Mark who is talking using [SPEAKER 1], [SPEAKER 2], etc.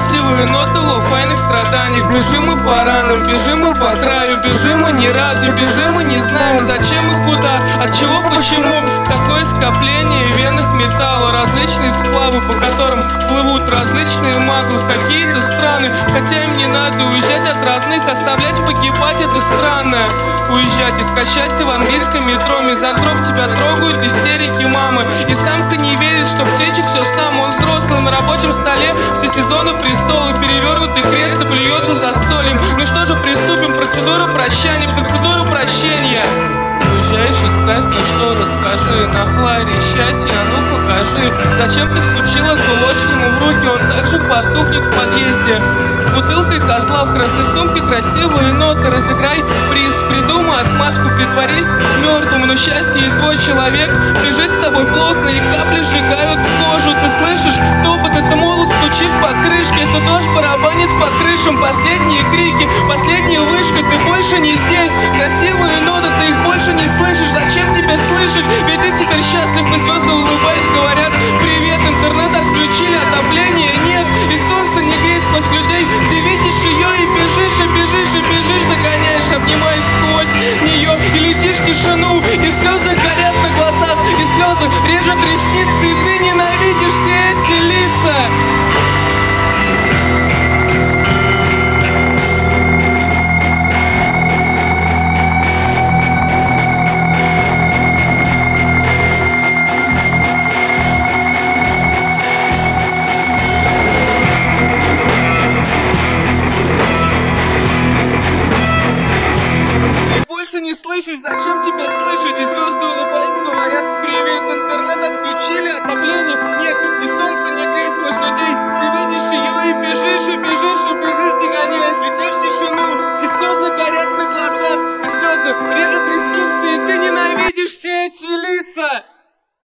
[SPEAKER 1] красивые ноты лоу-файных страданий. Бежим мы по ранам, бежим мы по краю, бежим мы не рады, бежим мы не знаем, зачем и куда, от чего, почему. Такое скопление в венах металла, различные сплавы, по которым плывут различные маглы в какие-то страны. Хотя им не надо уезжать от родных, оставлять погибать — это странно. Уезжать, искать счастье в английском метро. Мизантроп, тебя трогают истерики мамы. И самка не верит, что птичек все сам. Он взрослый, на рабочем столе все сезоны престола, перевернутый крест и плюется за столем. Ну что же, приступим, процедуру прощания, процедуру прощения. Уезжаешь искать, ну что, расскажи. На флайере счастье, а ну покажи. Зачем ты всучила эту ложь ему в руки? Он также потухнет в подъезде. С бутылкой козла в красной сумке красивые ноты. Разыграй приз, придумай отмазку, притворись мертвым. Но счастье и твой человек лежит с тобой плотно, и капли сжигают кожу. Ты слышишь топот, это молот стучит по крышке, это дождь барабанит по крышам. Последние крики, последняя вышка, ты больше не здесь. Красивые ноты, ты их больше не слышишь. Зачем тебе слышать? Ведь ты теперь счастлив, и звезды, улыбаясь, говорят привет. Интернет отключили, отопления нет, и солнце не греет сквозь людей. Ты видишь ее и бежишь, и бежишь, и бежишь, догоняешь, обнимаясь сквозь нее, и летишь в тишину, и слезы горят на глазах, и слезы режут ресницы, и ты ненавидишь все эти лица. Больше не слышишь, зачем тебе слышать? И звезды, улыбаясь, говорят привет. Интернет отключили, отопления нет, и солнце не греет сквозь людей. Ты видишь ее и бежишь, и бежишь, и бежишь, догоняешь, летишь в тишину, и слезы горят на глазах, и слезы режут ресницы, и ты ненавидишь все эти лица.